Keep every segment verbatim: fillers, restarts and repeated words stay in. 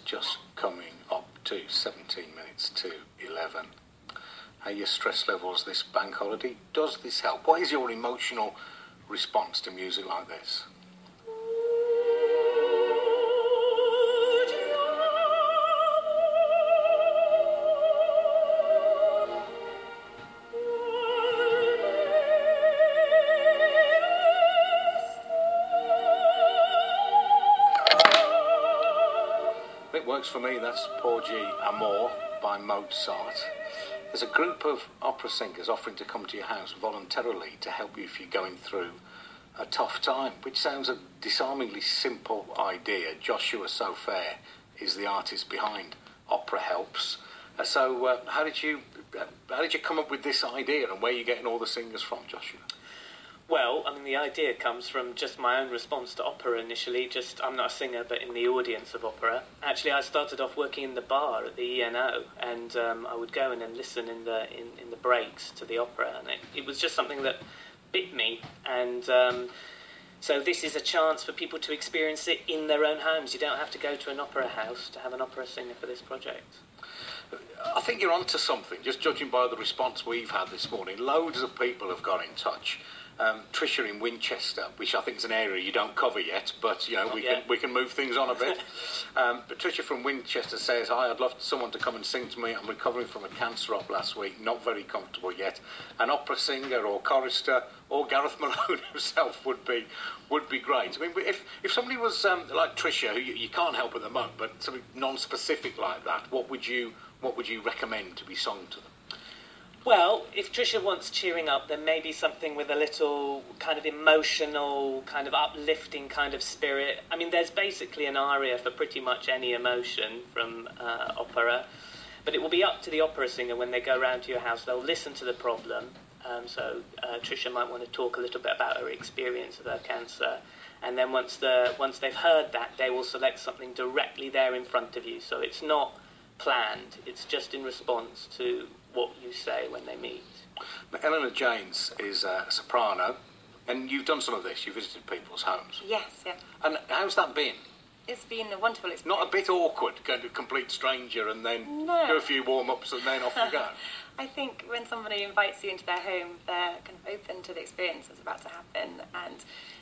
just coming up to seventeen minutes to eleven. Are your stress levels this bank holiday? Does this help? What is your emotional response to music like this? It works for me. That's Porgy Amor by Mozart. There's a group of opera singers offering to come to your house voluntarily to help you if you're going through a tough time, which sounds a disarmingly simple idea. Joshua So Fair is the artist behind Opera Helps. Uh, so uh, how did you uh, how did you come up with this idea, and where are you getting all the singers from, Joshua? Well, I mean, the idea comes from just my own response to opera initially. Just, I'm not a singer, but in the audience of opera. Actually, I started off working in the bar at the E N O, and um, I would go in and listen in the in, in the breaks to the opera, and it, it was just something that bit me. And um, so this is a chance for people to experience it in their own homes. You don't have to go to an opera house to have an opera singer for this project. I think you're onto something, just judging by the response we've had this morning. Loads of people have got in touch. Um, Tricia in Winchester, which I think is an area you don't cover yet, but you know Not we yet. can we can move things on a bit. um, but Tricia from Winchester says, "Hi, I'd love someone to come and sing to me. I'm recovering from a cancer op last week, not very comfortable yet. An opera singer or chorister or Gareth Malone himself would be would be great. I mean, if if somebody was um, like Tricia, who you, you can't help at the moment, but something non-specific like that, what would you what would you recommend to be sung to them?" Well, if Tricia wants cheering up, then maybe something with a little kind of emotional, kind of uplifting kind of spirit. I mean, there's basically an aria for pretty much any emotion from uh, opera, but it will be up to the opera singer when they go round to your house. They'll listen to the problem. Um, so uh, Tricia might want to talk a little bit about her experience of her cancer, and then once the once they've heard that, they will select something directly there in front of you. So it's not planned. It's just in response to what you say when they meet. Now, Eleanor Janes is a soprano, and you've done some of this. You visited people's homes. Yes, yeah. And how's that been? It's been a wonderful experience. Not a bit awkward, going to a complete stranger and then No. do a few warm-ups and then off you go? I think when somebody invites you into their home, they're kind of open to the experience that's about to happen, and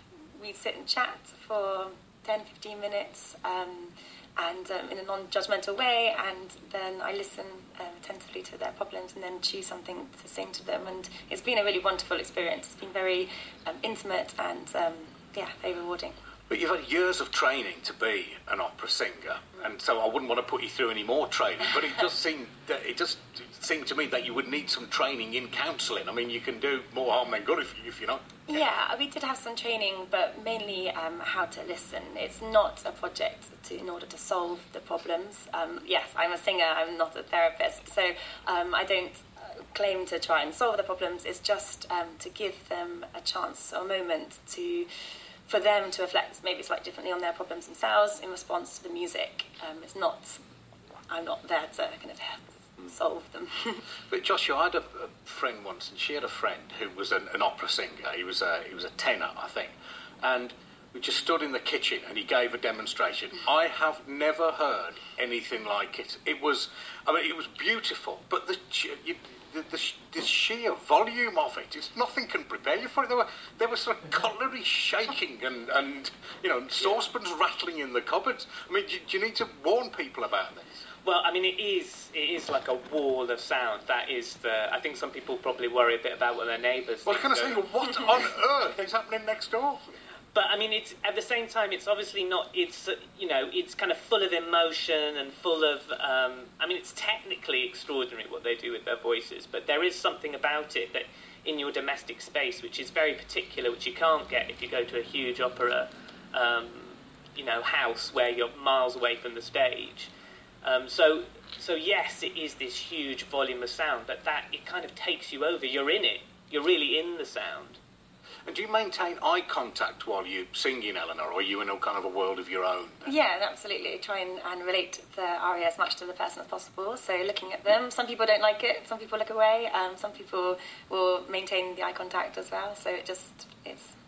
we sit and chat for ten, fifteen minutes, um, and um, in a non-judgmental way, and then I listen um, attentively to their problems and then choose something to sing to them, and it's been a really wonderful experience. It's been very um, intimate and, um, yeah, very rewarding. But you've had years of training to be an opera singer, and so I wouldn't want to put you through any more training, but it does seem that it just seemed to me that you would need some training in counselling. I mean, you can do more harm than good if, you, if you're not... Yeah, we did have some training, but mainly um, how to listen. It's not a project to, in order to solve the problems. Um, yes, I'm a singer, I'm not a therapist, so um, I don't claim to try and solve the problems. It's just um, to give them a chance or a moment to... for them to reflect maybe slightly differently on their problems themselves in response to the music. Um, it's not, I'm not there to kind of solve them. But Joshua, I had a, a friend once, and she had a friend who was an, an opera singer. He was a he was a tenor, I think, and we just stood in the kitchen and he gave a demonstration. I have never heard anything like it. It was, I mean, it was beautiful, but the you, The, the, the sheer volume of it, it's, nothing can prepare you for it. There were, there was sort of cutlery shaking and, and, you know, saucepans rattling in the cupboards. I mean, do, do you need to warn people about this? Well, I mean, it is it is like a wall of sound. That is the... I think some people probably worry a bit about what their neighbours Well, think. can I say, what on earth is happening next door? But, I mean, it's at the same time, it's obviously not... It's, uh, you know, it's kind of full of emotion and full of... Um, I mean, it's technically extraordinary what they do with their voices, but there is something about it that in your domestic space, which is very particular, which you can't get if you go to a huge opera, um, you know, house where you're miles away from the stage. Um, so, so, yes, it is this huge volume of sound, but that, it kind of takes you over. You're in it. You're really in the sound. And do you maintain eye contact while you sing in Eleanor, or are you in a kind of a world of your own? Yeah, absolutely. Try and, and relate the aria as much to the person as possible. So looking at them, some people don't like it, some people look away, um, some people will maintain the eye contact as well. So it just, it's, yeah.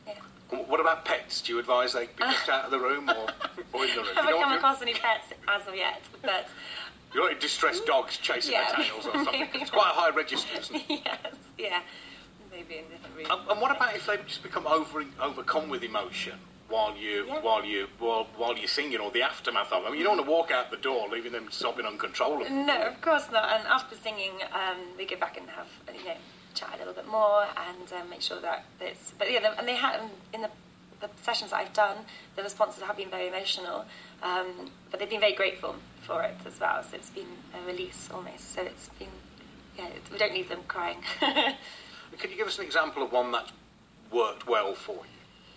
What about pets? Do you advise they be kept out of the room or, or in the room? I haven't You come don't- across any pets as of yet, but You're not distressed dogs chasing Yeah. their tails or something. It's quite a high register, isn't it? yes, yeah, maybe in different rooms. And, and what about if they just become over, overcome with emotion while you Yeah. while you while, while you're singing, or the aftermath of it? I mean, you don't want to walk out the door leaving them sobbing uncontrollably. No, of course not. And after singing, um, we go back and have you know chat a little bit more and um, make sure that it's. But yeah, the, and they have in the, the sessions that I've done, the responses have been very emotional, um, but they've been very grateful for it as well. So it's been a release almost. So it's been yeah, it, we don't leave them crying. Can you give us an example of one that's worked well for you?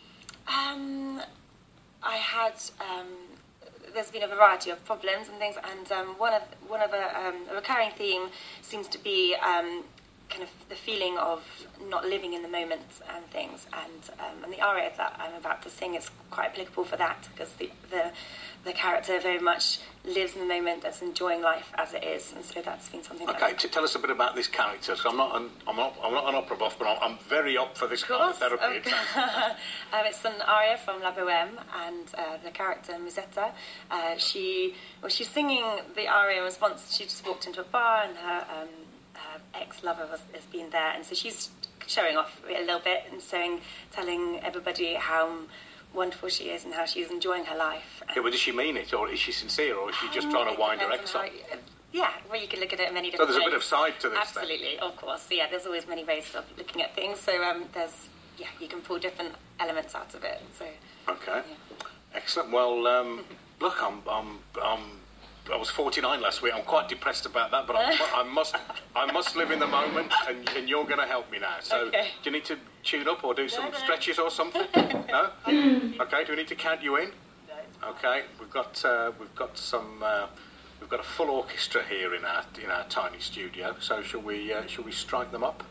Um, I had. Um, there's been a variety of problems and things, and um, one of one of a, um, a recurring theme seems to be um, kind of the feeling of not living in the moment and things. And um, and the aria that I'm about to sing is quite applicable for that, because the the the character very much lives in the moment, that's enjoying life as it is, and so that's been something. Okay, that to tell us a bit about this character. So I'm not an, I'm not I'm not an opera buff, but I'm, I'm very up for this Of kind of course. therapy. Okay. um, it's an aria from La Bohème, and uh, the character Musetta, uh, she well, she's singing the aria in response. She just walked into a bar, and her, um, her ex-lover was, has been there, and so she's showing off a little bit and showing, telling everybody how wonderful she is and how she's enjoying her life. Yeah, but does she mean it, or is she sincere, or is she just Um, trying it to wind her depends ex on up? how- Yeah, well, you can look at it in many So different there's a ways. bit of side to this. Absolutely, of course. So, yeah, there's always many ways of looking at things. So um, there's, yeah, you can pull different elements out of it. So, Then. Okay, yeah. excellent. Well, um, look, I'm, I'm, I'm, I was forty-nine last week. I'm quite depressed about that, but I, I must, I must live in the moment, and, and you're going to help me now. So, Okay. do you need to tune up or do some No, no. stretches or something? No. Okay. Do we need to count you in? Okay. We've got, uh, we've got some. Uh, We've got a full orchestra here in our in our tiny studio. So shall we uh, shall we strike them up?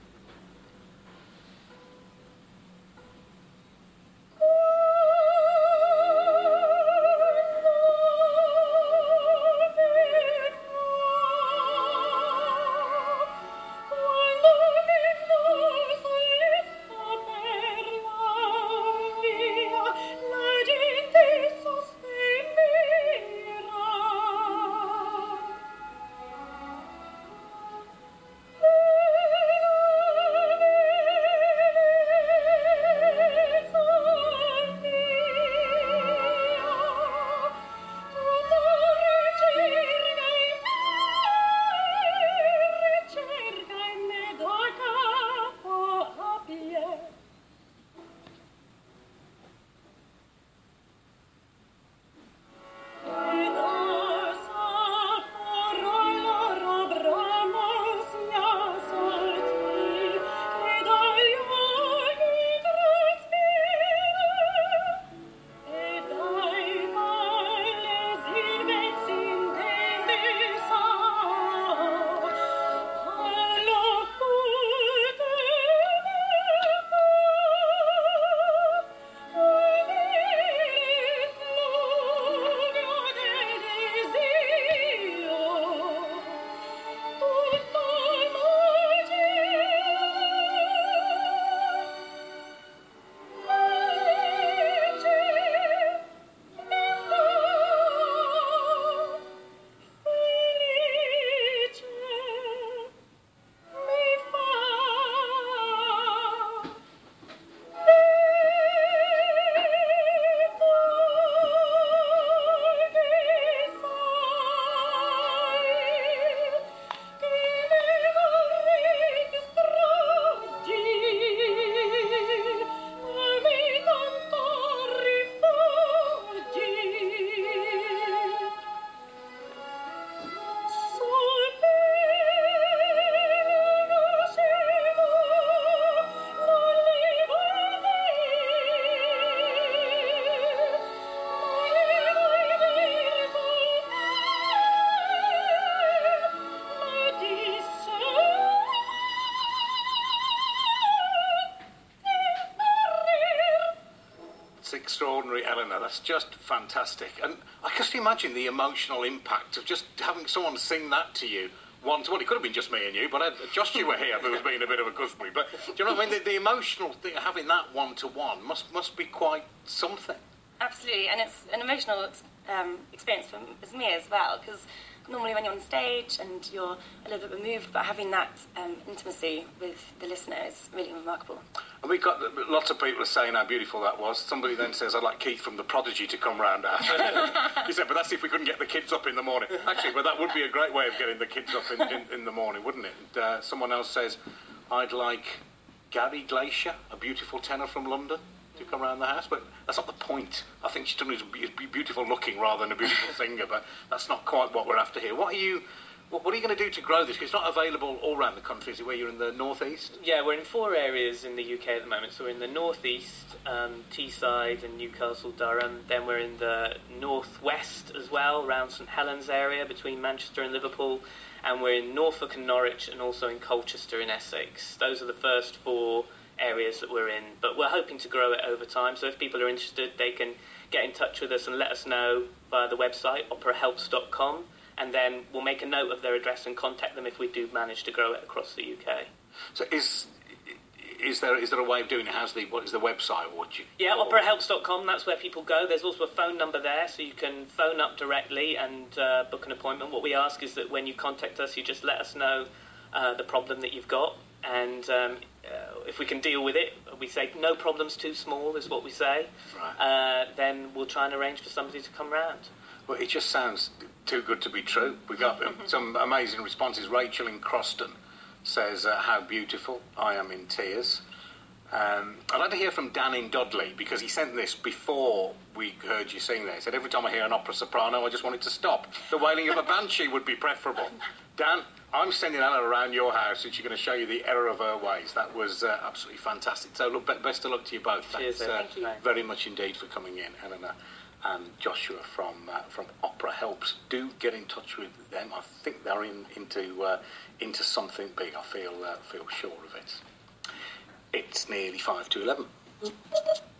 Extraordinary, Eleanor. That's just fantastic. And I can just imagine the emotional impact of just having someone sing that to you one to one. It could have been just me and you, but I, Josh, you were here, who was being a bit of a gooseberry. But do you know what I mean? The, the emotional thing, having that one to one, must must be quite something. Absolutely, and it's an emotional um, experience for for me as well, because normally when you're on stage and you're a little bit removed, but having that um, intimacy with the listener is really remarkable. And we've got lots of people saying how beautiful that was. Somebody then says, I'd like Keith from The Prodigy to come round after. He said, but that's if we couldn't get the kids up in the morning. Actually, but that would be a great way of getting the kids up in, in, in the morning, wouldn't it? And, uh, someone else says, I'd like Gary Glacier, a beautiful tenor from London, to come around the house, but that's not the point. I think she's done is be beautiful looking rather than a beautiful singer, but that's not quite what we're after here. What are you what, what are you going to do to grow this? Because it's not available all around the country, is it, where you're in the northeast? Yeah, we're in four areas in the U K at the moment. So we're in the northeast, um, Teesside and Newcastle, Durham. Then we're in the northwest as well, around St Helens area, between Manchester and Liverpool. And we're in Norfolk and Norwich, and also in Colchester in Essex. Those are the first four areas that we're in, but we're hoping to grow it over time. So if people are interested, they can get in touch with us and let us know via the website opera helps dot com, and then we'll make a note of their address and contact them if we do manage to grow it across the U K. So is is there is there a way of doing it? How's the what is the website? Or what you, yeah, or... opera helps dot com, that's where people go. There's also a phone number there, so you can phone up directly and uh, book an appointment. What we ask is that when you contact us, you just let us know uh, the problem that you've got, and um, uh, if we can deal with it, we say no problem's too small, is what we say. Right. Uh, then we'll try and arrange for somebody to come round. Well, it just sounds too good to be true. We got some amazing responses. Rachel in Croston says, uh, how beautiful, I am in tears. Um, I'd like to hear from Dan in Dudley, because he sent this before we heard you sing there. He said, every time I hear an opera soprano, I just want it to stop. The wailing of a banshee would be preferable. Dan, I'm sending Anna around your house, and she's going to show you the error of her ways. That was uh, absolutely fantastic. So, look, best of luck to you both. Cheers, Thanks uh, thank you. very much indeed for coming in, Eleanor and Joshua from uh, from Opera Helps. Do get in touch with them. I think they're in, into uh, into something big. I feel uh, feel sure of it. It's nearly five to eleven.